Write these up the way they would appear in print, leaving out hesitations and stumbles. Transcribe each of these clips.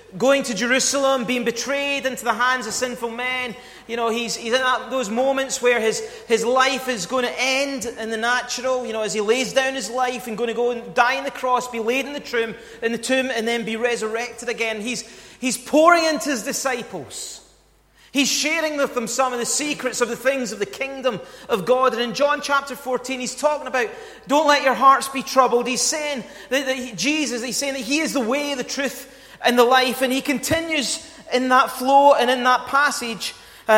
going to Jerusalem, being betrayed into the hands of sinful men. He's in those moments where his life is going to end in the natural, as he lays down his life and going to go and die on the cross, be laid in the tomb, and then be resurrected again. He's pouring into his disciples. He's sharing with them some of the secrets of the things of the kingdom of God. And in John chapter 14, he's talking about, don't let your hearts be troubled. He's saying he's saying that he is the way, the truth, and the life. And he continues in that flow and in that passage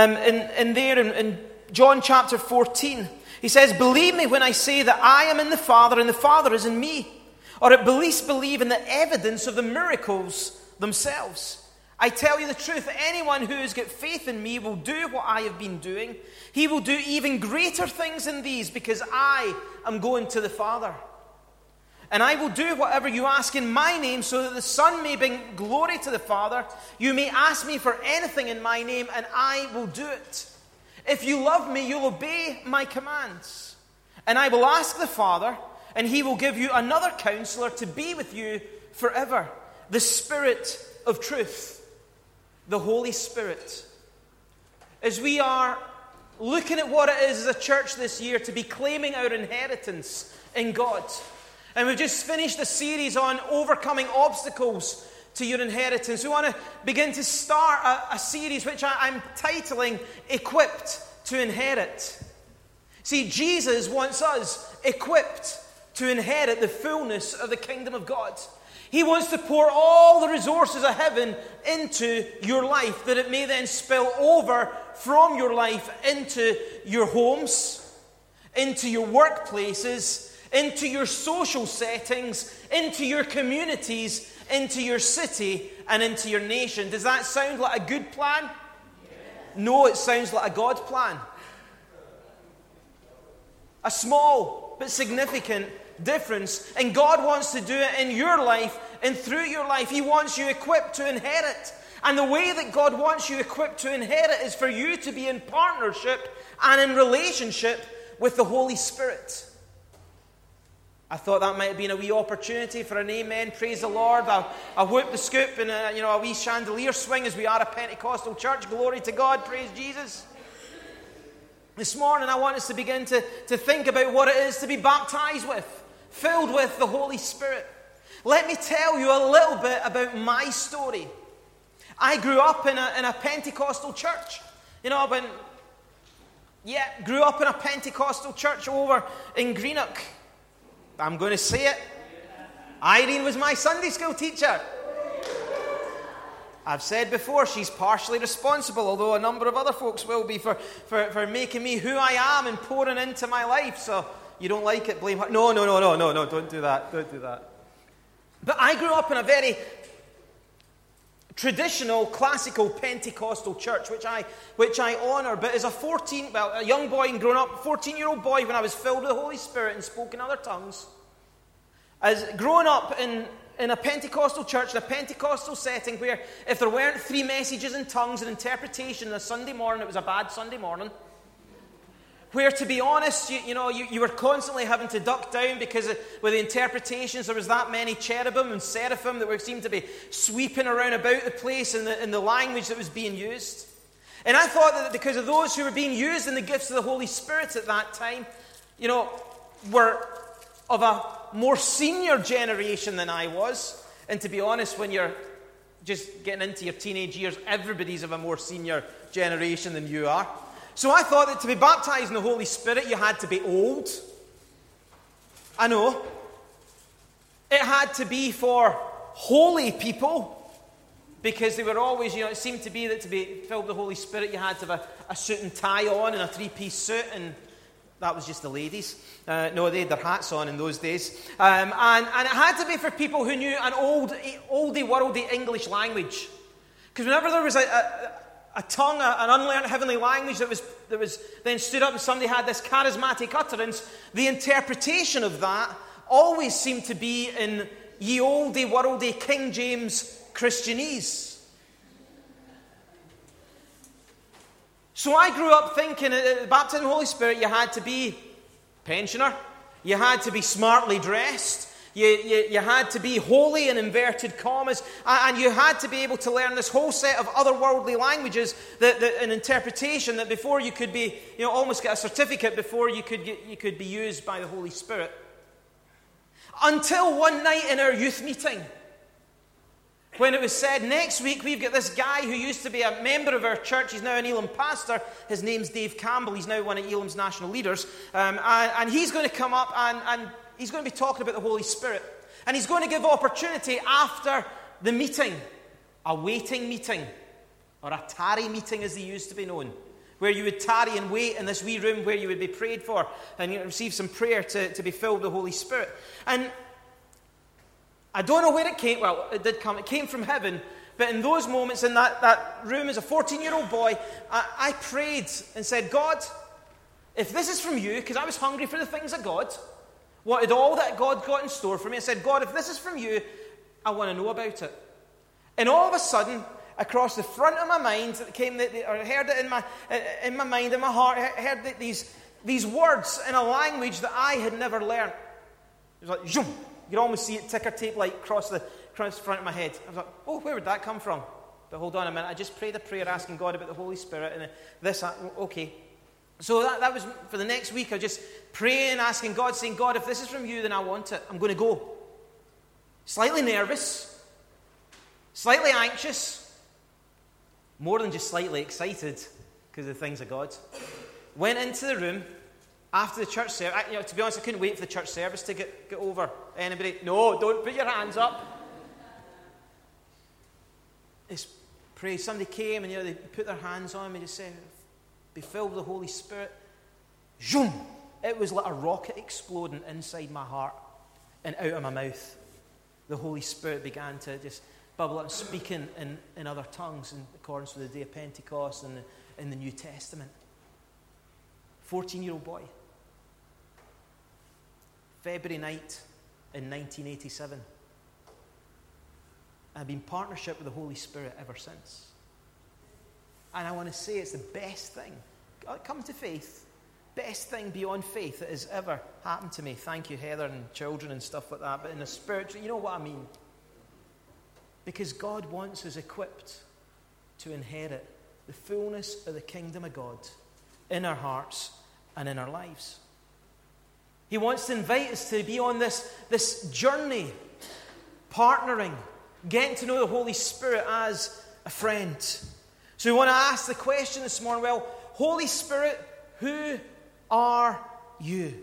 in John chapter 14. He says, believe me when I say that I am in the Father and the Father is in me. Or at least believe in the evidence of the miracles themselves. I tell you the truth, anyone who has got faith in me will do what I have been doing. He will do even greater things than these because I am going to the Father. And I will do whatever you ask in my name so that the Son may bring glory to the Father. You may ask me for anything in my name and I will do it. If you love me, you'll obey my commands. And I will ask the Father and he will give you another counselor to be with you forever. The Spirit of truth. The Holy Spirit. As we are looking at what it is as a church this year to be claiming our inheritance in God. And we've just finished a series on overcoming obstacles to your inheritance. We want to begin to start a series which I'm titling Equipped to Inherit. See, Jesus wants us equipped to inherit the fullness of the kingdom of God. He wants to pour all the resources of heaven into your life, that it may then spill over from your life into your homes, into your workplaces, into your social settings, into your communities, into your city, and into your nation. Does that sound like a good plan? Yes. No, it sounds like a God plan. A small but significant difference, and God wants to do it in your life and through your life. He wants you equipped to inherit, and the way that God wants you equipped to inherit is for you to be in partnership and in relationship with the Holy Spirit. I thought that might have been a wee opportunity for an amen, praise the Lord, a whoop the scoop and a wee chandelier swing, as we are a Pentecostal church. Glory to God, praise Jesus. This morning I want us to begin to think about what it is to be baptized with, filled with the Holy Spirit. Let me tell you a little bit about my story. I grew up in a Pentecostal church. Grew up in a Pentecostal church over in Greenock. I'm going to say it. Irene was my Sunday school teacher. I've said before, she's partially responsible, although a number of other folks will be, for making me who I am and pouring into my life. So you don't like it, blame her. No, don't do that. Don't do that. But I grew up in a very traditional, classical Pentecostal church, which I honour. But as a young boy and growing up, 14-year-old boy, when I was filled with the Holy Spirit and spoke in other tongues, as growing up in a Pentecostal church, in a Pentecostal setting, where if there weren't 3 messages in tongues and interpretation on a Sunday morning, it was a bad Sunday morning. Where, to be honest, you were constantly having to duck down because with the interpretations, there was that many cherubim and seraphim that seemed to be sweeping around about the place in the language that was being used. And I thought that because of those who were being used in the gifts of the Holy Spirit at that time, were of a more senior generation than I was. And to be honest, when you're just getting into your teenage years, everybody's of a more senior generation than you are. So I thought that to be baptized in the Holy Spirit, you had to be old. I know. It had to be for holy people, because they were always, it seemed to be that to be filled with the Holy Spirit, you had to have a suit and tie on and a 3-piece suit, and that was just the ladies. No, they had their hats on in those days. And it had to be for people who knew an oldie, worldly English language. Because whenever there was a tongue, an unlearned heavenly language that was then stood up and somebody had this charismatic utterance, the interpretation of that always seemed to be in ye olde worldy King James Christianese. So I grew up thinking at the baptism of the Holy Spirit, you had to be pensioner, you had to be smartly dressed, You had to be holy in inverted commas, and you had to be able to learn this whole set of otherworldly languages, an interpretation that before you could be, almost get a certificate before you could be used by the Holy Spirit. Until one night in our youth meeting, when it was said, next week we've got this guy who used to be a member of our church. He's now an Elim pastor. His name's Dave Campbell. He's now one of Elim's national leaders. And he's going to come up and he's going to be talking about the Holy Spirit. And he's going to give opportunity after the meeting, a waiting meeting, or a tarry meeting as they used to be known, where you would tarry and wait in this wee room where you would be prayed for and you receive some prayer to be filled with the Holy Spirit. And I don't know where it came. Well, it did come. It came from heaven. But in those moments, in that room as a 14-year-old boy, I prayed and said, God, if this is from you, because I was hungry for the things of God, wanted all that God got in store for me, I said, God, if this is from you, I want to know about it. And all of a sudden, across the front of my mind, I heard it in my mind, in my heart, I heard these words in a language that I had never learned. It was like, zoom. You could almost see it ticker tape like across the front of my head. I was like, oh, where would that come from? But hold on a minute. I just prayed a prayer asking God about the Holy Spirit. And okay. So that was for the next week. I was just praying, asking God, saying, God, if this is from you, then I want it. I'm going to go. Slightly nervous. Slightly anxious. More than just slightly excited because of the things of God. Went into the room. After the church service, to be honest, I couldn't wait for the church service to get over. Anybody? No, don't put your hands up. It's praise. Somebody came and they put their hands on me and said, be filled with the Holy Spirit. Zoom! It was like a rocket exploding inside my heart and out of my mouth. The Holy Spirit began to just bubble up, speaking in other tongues in accordance with the day of Pentecost and in the New Testament. 14-year-old boy. February night in 1987. I've been in partnership with the Holy Spirit ever since. And I want to say it's the best thing. Come to faith. Best thing beyond faith that has ever happened to me. Thank you, Heather, and children and stuff like that. But in the spiritual, you know what I mean. Because God wants us equipped to inherit the fullness of the kingdom of God in our hearts and in our lives. He wants to invite us to be on this journey, partnering, getting to know the Holy Spirit as a friend. So we want to ask the question this morning, well, Holy Spirit, who are you?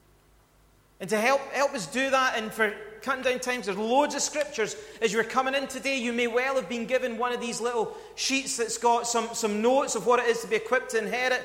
And to help us do that, and for cutting down times, there's loads of scriptures. As you're coming in today, you may well have been given one of these little sheets that's got some notes of what it is to be equipped to inherit.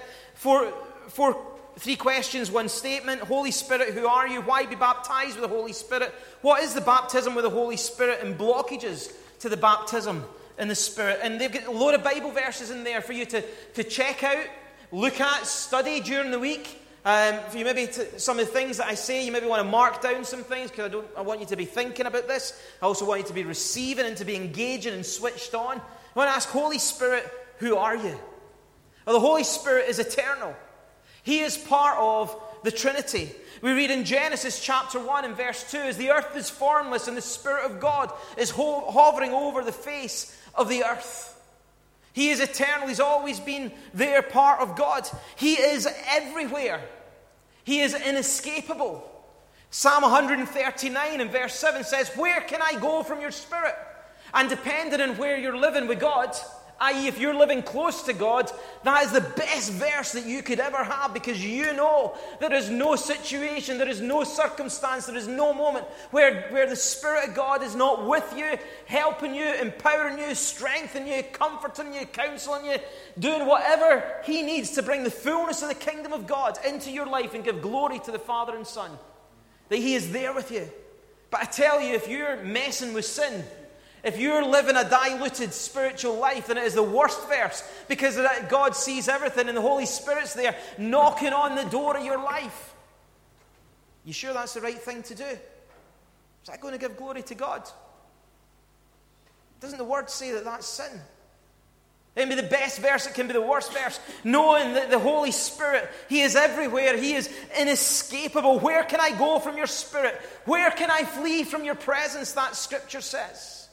Three questions, one statement. Holy Spirit, who are you? Why be baptized with the Holy Spirit? What is the baptism with the Holy Spirit, and blockages to the baptism in the Spirit? And they've got a load of Bible verses in there for you to check out, look at, study during the week. For you maybe some of the things that I say, you maybe want to mark down some things, because I want you to be thinking about this. I also want you to be receiving and to be engaging and switched on. I want to ask, Holy Spirit, who are you? Well, the Holy Spirit is eternal. He is part of the Trinity. We read in Genesis chapter 1 and verse 2, as the earth is formless and the Spirit of God is hovering over the face of the earth. He is eternal. He's always been there, part of God. He is everywhere. He is inescapable. Psalm 139 and verse 7 says, where can I go from your Spirit? And depending on where you're living with God, i.e. if you're living close to God, that is the best verse that you could ever have, because you know there is no situation, there is no circumstance, there is no moment where the Spirit of God is not with you, helping you, empowering you, strengthening you, comforting you, counseling you, doing whatever He needs to bring the fullness of the kingdom of God into your life and give glory to the Father and Son. That He is there with you. But I tell you, if you're messing with sin, if you're living a diluted spiritual life, then it is the worst verse, because God sees everything and the Holy Spirit's there knocking on the door of your life. You sure that's the right thing to do? Is that going to give glory to God? Doesn't the Word say that that's sin? It can be the best verse, it can be the worst verse. Knowing that the Holy Spirit, He is everywhere. He is inescapable. Where can I go from your Spirit? Where can I flee from your presence? That Scripture says.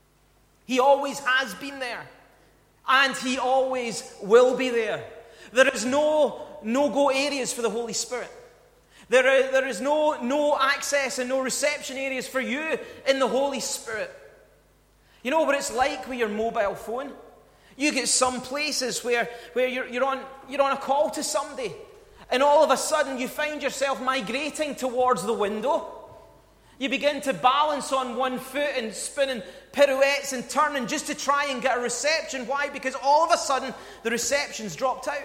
He always has been there. And He always will be there. There is no no-go areas for the Holy Spirit. There is no access and no reception areas for you in the Holy Spirit. You know what it's like with your mobile phone? You get some places where you're on a call to somebody, and all of a sudden you find yourself migrating towards the window. You begin to balance on one foot and spinning pirouettes and turning just to try and get a reception. Why? Because all of a sudden the reception's dropped out.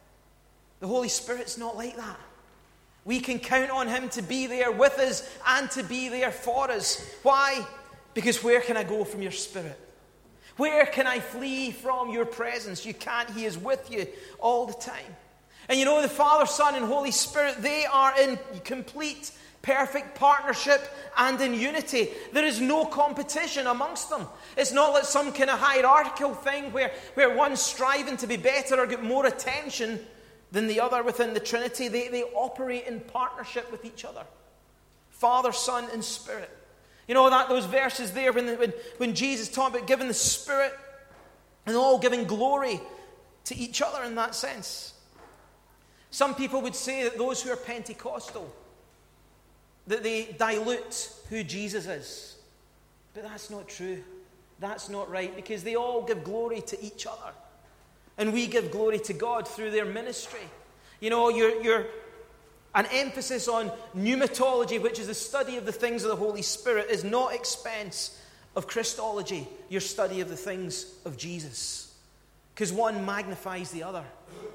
The Holy Spirit's not like that. We can count on Him to be there with us and to be there for us. Why? Because where can I go from your Spirit? Where can I flee from your presence? You can't. He is with you all the time. And you know, the Father, Son, and Holy Spirit, they are in complete, perfect partnership and in unity. There is no competition amongst them. It's not like some kind of hierarchical thing where one's striving to be better or get more attention than the other within the Trinity. They operate in partnership with each other. Father, Son, and Spirit. You know those verses there when Jesus talked about giving the Spirit and all giving glory to each other in that sense. Some people would say that those who are Pentecostal, that they dilute who Jesus is. But that's not true. That's not right, because they all give glory to each other. And we give glory to God through their ministry. You know, you're an emphasis on pneumatology, which is the study of the things of the Holy Spirit, is not expense of Christology, your study of the things of Jesus. Because one magnifies the other.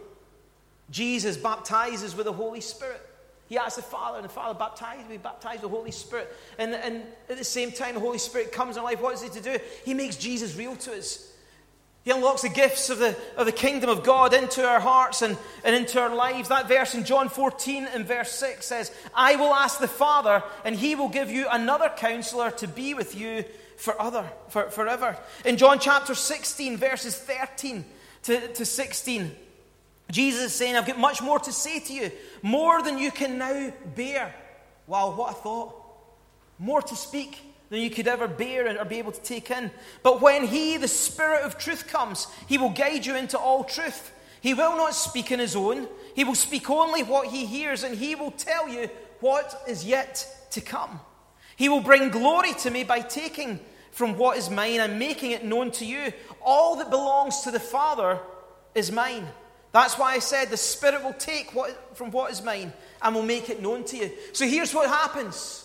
Jesus baptizes with the Holy Spirit. He asks the Father, and the Father baptizes. We baptize the Holy Spirit. And at the same time, the Holy Spirit comes in our life. What is He to do? He makes Jesus real to us. He unlocks the gifts of the kingdom of God into our hearts and into our lives. That verse in John 14 and verse 6 says, I will ask the Father, and He will give you another counselor to be with you forever. In John chapter 16, verses 13 to 16, Jesus is saying, I've got much more to say to you, more than you can now bear. Wow, what a thought. More to speak than you could ever bear or be able to take in. But when He, the Spirit of truth, comes, He will guide you into all truth. He will not speak on His own. He will speak only what He hears, and He will tell you what is yet to come. He will bring glory to me by taking from what is mine and making it known to you. All that belongs to the Father is mine. That's why I said the Spirit will take from what is mine and will make it known to you. So here's what happens.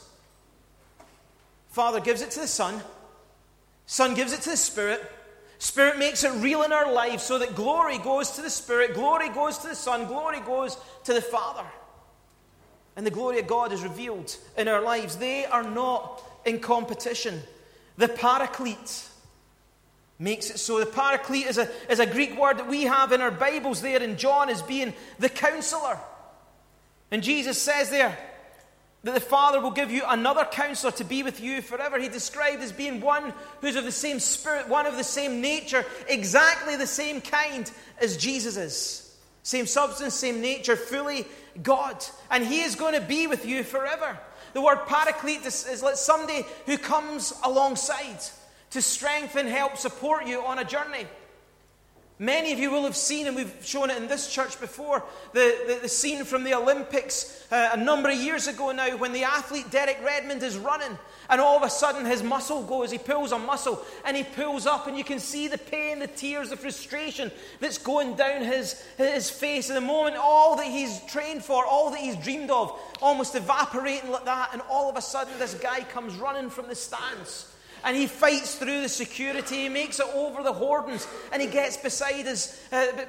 Father gives it to the Son. Son gives it to the Spirit. Spirit makes it real in our lives so that glory goes to the Spirit, glory goes to the Son, glory goes to the Father. And the glory of God is revealed in our lives. They are not in competition. The Paraclete makes it so. The Paraclete is a Greek word that we have in our Bibles there in John as being the counselor. And Jesus says there that the Father will give you another counselor to be with you forever. He described as being one who's of the same spirit, one of the same nature, exactly the same kind as Jesus is. Same substance, same nature, fully God. And He is going to be with you forever. The word Paraclete is like somebody who comes alongside to strengthen, help, support you on a journey. Many of you will have seen, and we've shown it in this church before, the scene from the Olympics a number of years ago now, when the athlete Derek Redmond is running, and all of a sudden his muscle goes, he pulls a muscle, and he pulls up, and you can see the pain, the tears, the frustration that's going down his face in the moment. All that he's trained for, all that he's dreamed of, almost evaporating like that, and all of a sudden this guy comes running from the stands. And he fights through the security. He makes it over the hoardings, and he gets beside this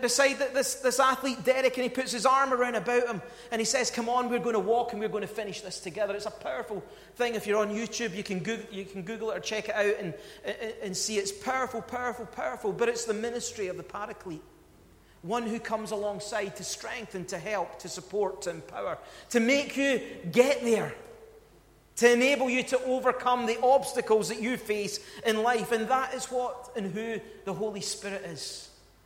athlete Derek, and he puts his arm around about him, and he says, "Come on, we're going to walk, and we're going to finish this together." It's a powerful thing. If you're on YouTube, you can Google it or check it out and see. It's powerful, powerful, powerful. But it's the ministry of the Paraclete, one who comes alongside to strengthen, to help, to support, to empower, to make you get there, to enable you to overcome the obstacles that you face in life. And that is what and who the Holy Spirit is.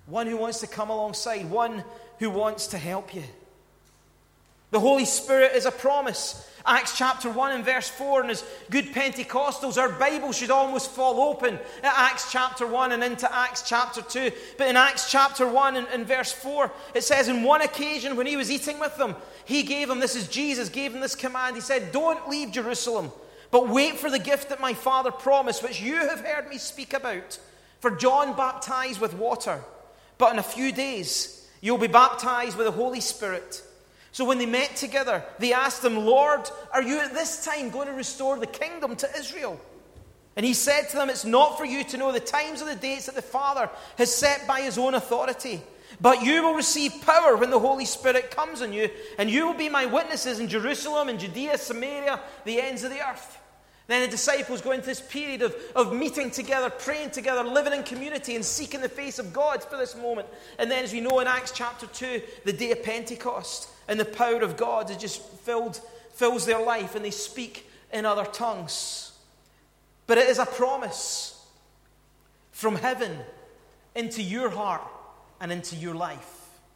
One who wants to come alongside. One who wants to help you. The Holy Spirit is a promise. Acts chapter 1 and verse 4, and as good Pentecostals, our Bible should almost fall open at Acts chapter 1 and into Acts chapter 2. But in Acts chapter 1 and verse 4, it says, "In one occasion when he was eating with them, he gave them," this is Jesus, gave them this command. He said, "Don't leave Jerusalem, but wait for the gift that my Father promised, which you have heard me speak about. For John baptized with water, but in a few days you'll be baptized with the Holy Spirit." So when they met together, they asked him, "Lord, are you at this time going to restore the kingdom to Israel?" And he said to them, "It's not for you to know the times or the dates that the Father has set by his own authority. But you will receive power when the Holy Spirit comes on you, and you will be my witnesses in Jerusalem and Judea, Samaria, the ends of the earth." Then the disciples go into this period of meeting together, praying together, living in community and seeking the face of God for this moment. And then, as we know in Acts chapter 2, the day of Pentecost, and the power of God is just fills their life, and they speak in other tongues. But it is a promise from heaven into your heart and into your life.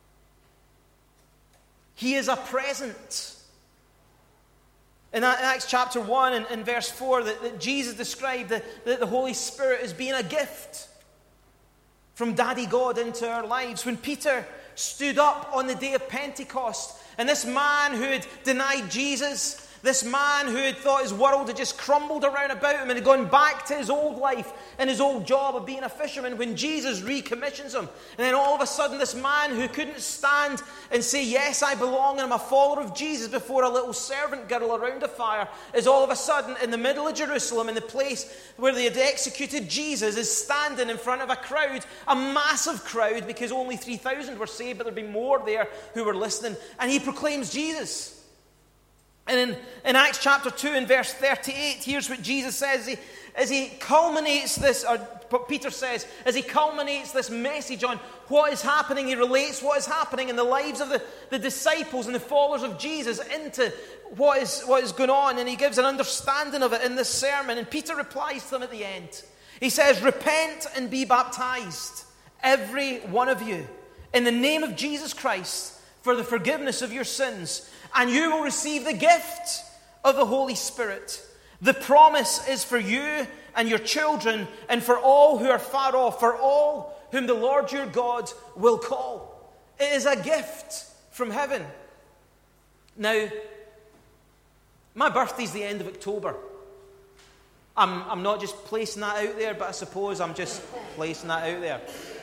He is a present. In Acts chapter 1 and verse 4, that Jesus described that the Holy Spirit as being a gift from Daddy God into our lives. When Peter stood up on the day of Pentecost, and this man who had denied Jesus, this man who had thought his world had just crumbled around about him and had gone back to his old life and his old job of being a fisherman, when Jesus recommissions him, and then all of a sudden this man who couldn't stand and say, "Yes, I belong and I'm a follower of Jesus," before a little servant girl around a fire, is all of a sudden in the middle of Jerusalem, in the place where they had executed Jesus, is standing in front of a crowd, a massive crowd, because only 3,000 were saved, but there'd be more there who were listening, and he proclaims Jesus. And in Acts chapter 2 and verse 38, here's what Jesus says as he culminates this, or what Peter says, as he culminates this message on what is happening. He relates what is happening in the lives of the disciples and the followers of Jesus into what is going on, and he gives an understanding of it in this sermon. And Peter replies to them at the end. He says, "Repent and be baptized, every one of you, in the name of Jesus Christ, for the forgiveness of your sins, and you will receive the gift of the Holy Spirit. The promise is for you and your children, and for all who are far off, for all whom the Lord your God will call." It is a gift from heaven. Now, my birthday's the end of October. I'm not just placing that out there, but I suppose I'm just placing that out there.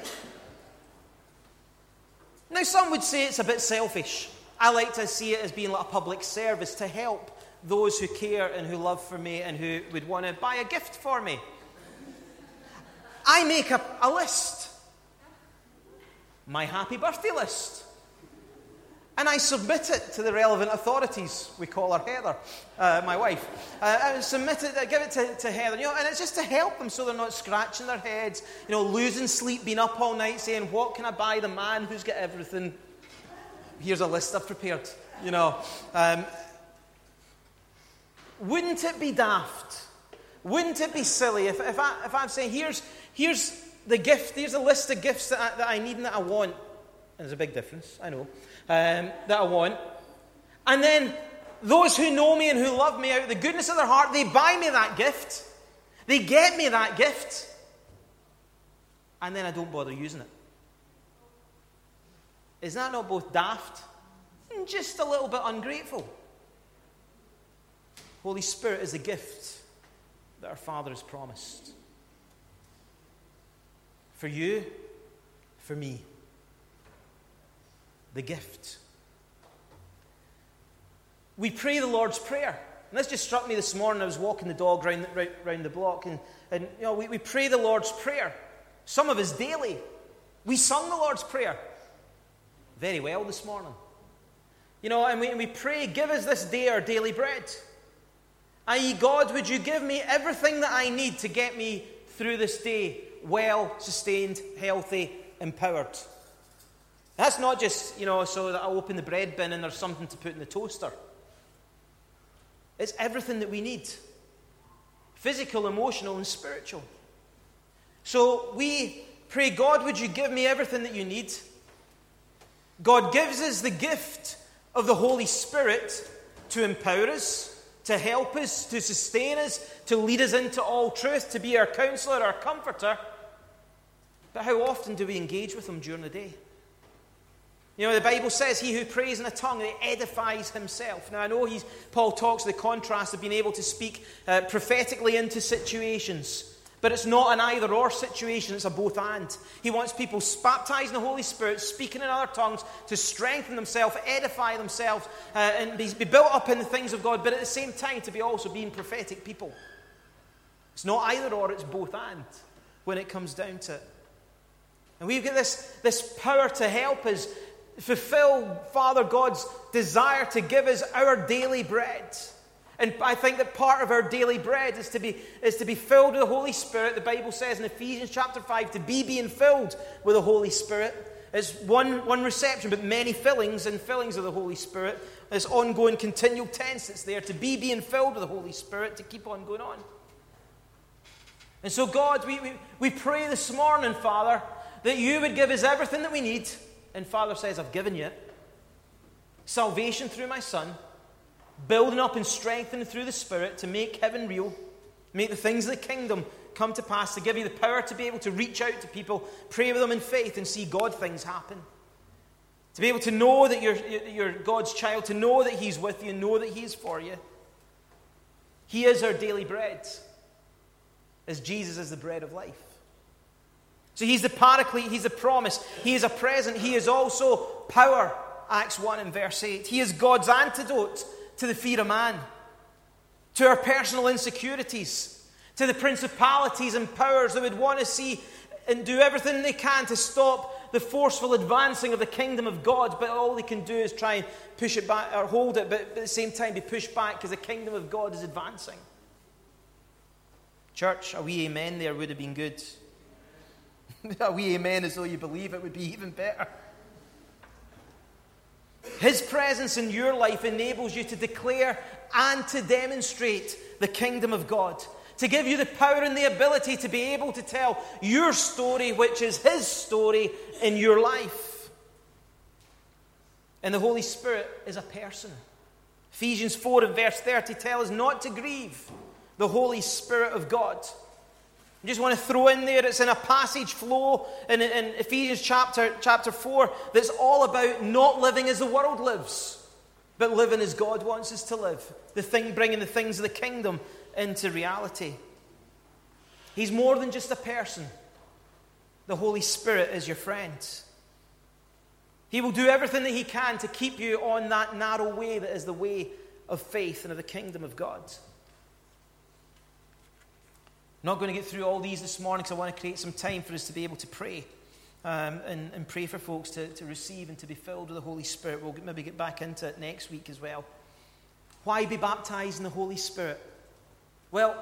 Now, some would say it's a bit selfish. I like to see it as being like a public service to help those who care and who love for me and who would want to buy a gift for me. I make a list, my happy birthday list, and I submit it to the relevant authorities. We call her Heather, my wife. I submit it, give it to Heather, and it's just to help them so they're not scratching their heads, losing sleep, being up all night saying, "What can I buy the man who's got everything?" Here's a list I've prepared, Wouldn't it be daft? Wouldn't it be silly if I'm saying, here's the gift, here's a list of gifts that I need and that I want. And there's a big difference, I know, that I want. And then those who know me and who love me out of the goodness of their heart, they buy me that gift. They get me that gift. And then I don't bother using it. Is that not both daft and just a little bit ungrateful? Holy Spirit is a gift that our Father has promised. For you, for me. The gift. We pray the Lord's Prayer. And this just struck me this morning. I was walking the dog round the block. And we pray the Lord's Prayer. Some of us daily. We sung the Lord's Prayer very well this morning. And we pray, "Give us this day our daily bread." I.e., God, would you give me everything that I need to get me through this day, well, sustained, healthy, empowered. That's not just, so that I open the bread bin and there's something to put in the toaster. It's everything that we need. Physical, emotional, and spiritual. So we pray, God, would you give me everything that you need? God gives us the gift of the Holy Spirit to empower us, to help us, to sustain us, to lead us into all truth, to be our counselor, our comforter. But how often do we engage with him during the day? You know, the Bible says, he who prays in a tongue, he edifies himself. Now, I know Paul talks of the contrast of being able to speak prophetically into situations. But it's not an either-or situation, it's a both-and. He wants people baptized in the Holy Spirit, speaking in other tongues, to strengthen themselves, edify themselves, and be built up in the things of God, but at the same time to be also being prophetic people. It's not either-or, it's both-and when it comes down to it. And we've got this power to help us fulfill Father God's desire to give us our daily bread. And I think that part of our daily bread is to be filled with the Holy Spirit. The Bible says in Ephesians chapter 5 to be being filled with the Holy Spirit. It's one reception, but many fillings and fillings of the Holy Spirit. This ongoing continual tense that's there, to be being filled with the Holy Spirit, to keep on going on. And so God, we pray this morning, Father, that you would give us everything that we need. And Father says, I've given you it. Salvation through my Son. Building up and strengthening through the Spirit to make heaven real, make the things of the kingdom come to pass, to give you the power to be able to reach out to people, pray with them in faith and see God things happen. To be able to know that you're God's child, to know that he's with you, know that he's for you. He is our daily bread, as Jesus is the bread of life. So he's the paraclete, he's the promise, he is a present, he is also power, Acts 1 and verse 8. He is God's antidote to the fear of man, to our personal insecurities, to the principalities and powers that would want to see and do everything they can to stop the forceful advancing of the kingdom of God, but all they can do is try and push it back or hold it, but at the same time be pushed back because the kingdom of God is advancing. Church, a wee amen there would have been good. A wee amen as though you believe it would be even better. His presence in your life enables you to declare and to demonstrate the kingdom of God. To give you the power and the ability to be able to tell your story, which is his story in your life. And the Holy Spirit is a person. Ephesians 4 and verse 30 tell us not to grieve the Holy Spirit of God. I just want to throw in there, it's in a passage flow in Ephesians chapter 4 that's all about not living as the world lives, but living as God wants us to live. Bringing the things of the kingdom into reality. He's more than just a person. The Holy Spirit is your friend. He will do everything that he can to keep you on that narrow way that is the way of faith and of the kingdom of God. I'm not going to get through all these this morning because I want to create some time for us to be able to pray and pray for folks to receive and to be filled with the Holy Spirit. We'll maybe get back into it next week as well. Why be baptized in the Holy Spirit? Well,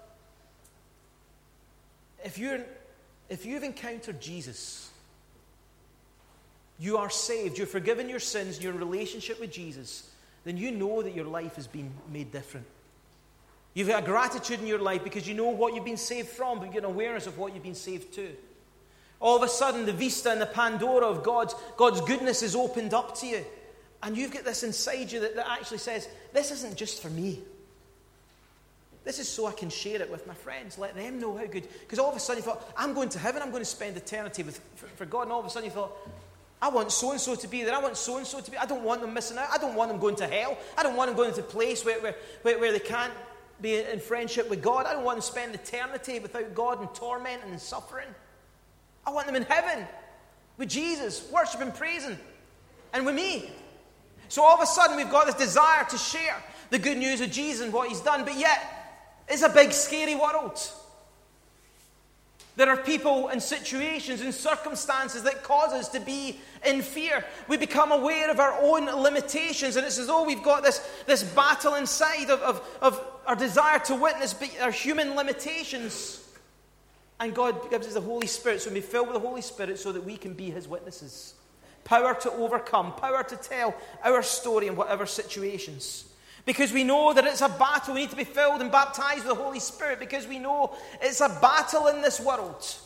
if you've encountered Jesus, you are saved, you're forgiven your sins, you're in relationship with Jesus, then you know that your life has been made different. You've got a gratitude in your life because you know what you've been saved from, but you get an awareness of what you've been saved to. All of a sudden, the vista and the Pandora of God's goodness is opened up to you. And you've got this inside you that actually says, this isn't just for me. This is so I can share it with my friends. Let them know how good. Because all of a sudden you thought, I'm going to heaven, I'm going to spend eternity for God. And all of a sudden you thought, I want so-and-so to be there. I want so-and-so to be. I don't want them missing out. I don't want them going to hell. I don't want them going to a place where they can't be in friendship with God. I don't want them to spend eternity without God in torment and suffering. I want them in heaven with Jesus, worshiping, praising, and with me. So all of a sudden we've got this desire to share the good news of Jesus and what he's done, but yet it's a big scary world. There are people and situations and circumstances that cause us to be in fear. We become aware of our own limitations, and it's as though we've got this battle inside of our desire to witness our human limitations. And God gives us the Holy Spirit, so we be filled with the Holy Spirit so that we can be his witnesses. Power to overcome, power to tell our story in whatever situations. Because we know that it's a battle. We need to be filled and baptized with the Holy Spirit because we know it's a battle in this world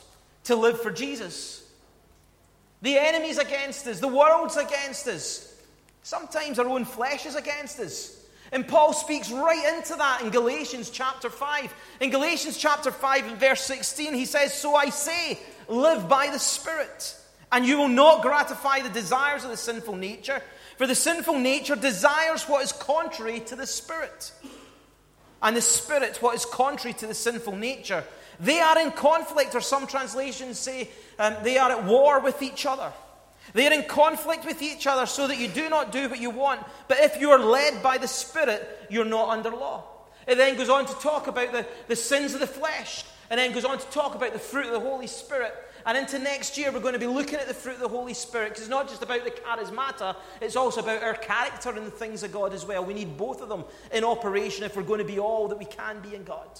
to live for Jesus. The enemy's against us. The world's against us. Sometimes our own flesh is against us. And Paul speaks right into that in Galatians chapter 5. In Galatians chapter 5 and verse 16, he says, "So I say, live by the Spirit, and you will not gratify the desires of the sinful nature. For the sinful nature desires what is contrary to the Spirit, and the Spirit what is contrary to the sinful nature. They are in conflict," or some translations say they are at war with each other. They are in conflict with each other so that you do not do what you want. But if you are led by the Spirit, you're not under law. It then goes on to talk about the sins of the flesh, and then goes on to talk about the fruit of the Holy Spirit. And into next year, we're going to be looking at the fruit of the Holy Spirit, because it's not just about the charismata, it's also about our character and the things of God as well. We need both of them in operation if we're going to be all that we can be in God.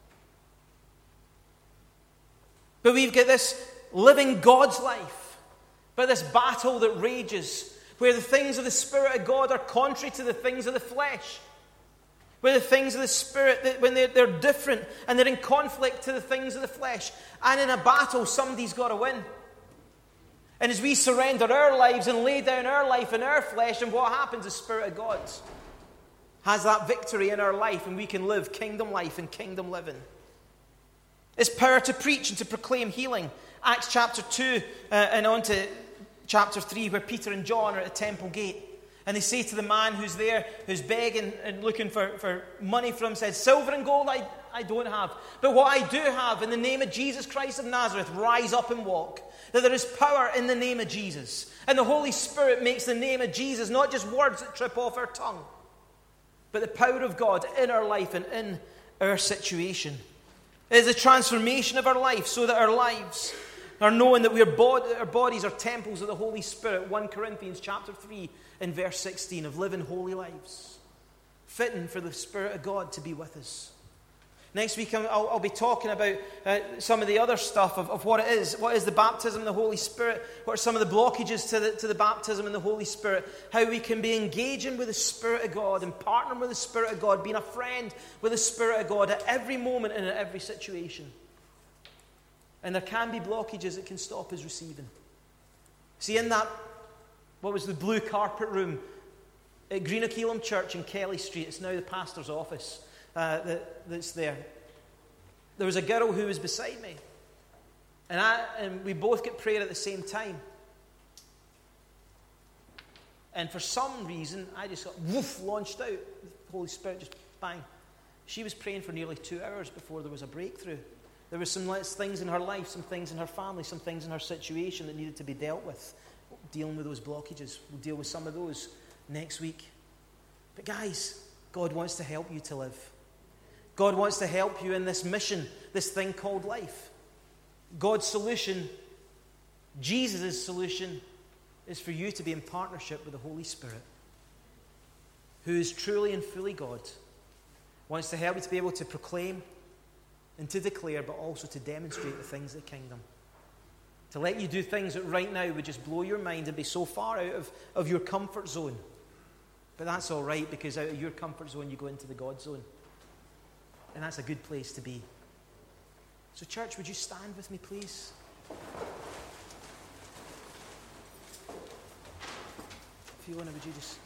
But we've got this living God's life, but this battle that rages, where the things of the Spirit of God are contrary to the things of the flesh. Where the things of the Spirit, when they're different and they're in conflict to the things of the flesh. And in a battle, somebody's got to win. And as we surrender our lives and lay down our life and our flesh, and what happens, the Spirit of God has that victory in our life, and we can live kingdom life and kingdom living. It's power to preach and to proclaim healing. Acts chapter 2 and on to chapter 3, where Peter and John are at the temple gate. And they say to the man who's there, who's begging and looking for money from him, says, "Silver and gold I don't have. But what I do have, in the name of Jesus Christ of Nazareth, rise up and walk." That there is power in the name of Jesus. And the Holy Spirit makes the name of Jesus not just words that trip off our tongue, but the power of God in our life and in our situation. It is a transformation of our life, so that our lives are knowing that our bodies are temples of the Holy Spirit. 1 Corinthians chapter 3 and verse 16, of living holy lives, fitting for the Spirit of God to be with us. Next week I'll be talking about some of the other stuff of what it is. What is the baptism in the Holy Spirit? What are some of the blockages to the baptism in the Holy Spirit? How we can be engaging with the Spirit of God and partnering with the Spirit of God, being a friend with the Spirit of God at every moment and at every situation. And there can be blockages that can stop us receiving. See, in that, what was the blue carpet room at Greenock Elam Church in Kelly Street, it's now the pastor's office that's there. There was a girl who was beside me. And we both get prayer at the same time. And for some reason, I just got launched out. The Holy Spirit just bang. She was praying for nearly 2 hours before there was a breakthrough. There were some things in her life, some things in her family, some things in her situation that needed to be dealt with. Dealing with those blockages. We'll deal with some of those next week. But guys, God wants to help you to live. God wants to help you in this mission, this thing called life. God's solution, Jesus' solution, is for you to be in partnership with the Holy Spirit, who is truly and fully God. Wants to help you to be able to proclaim and to declare, but also to demonstrate the things of the kingdom. To let you do things that right now would just blow your mind and be so far out of your comfort zone. But that's all right, because out of your comfort zone you go into the God zone. And that's a good place to be. So church, would you stand with me, please? If you want to, would you just...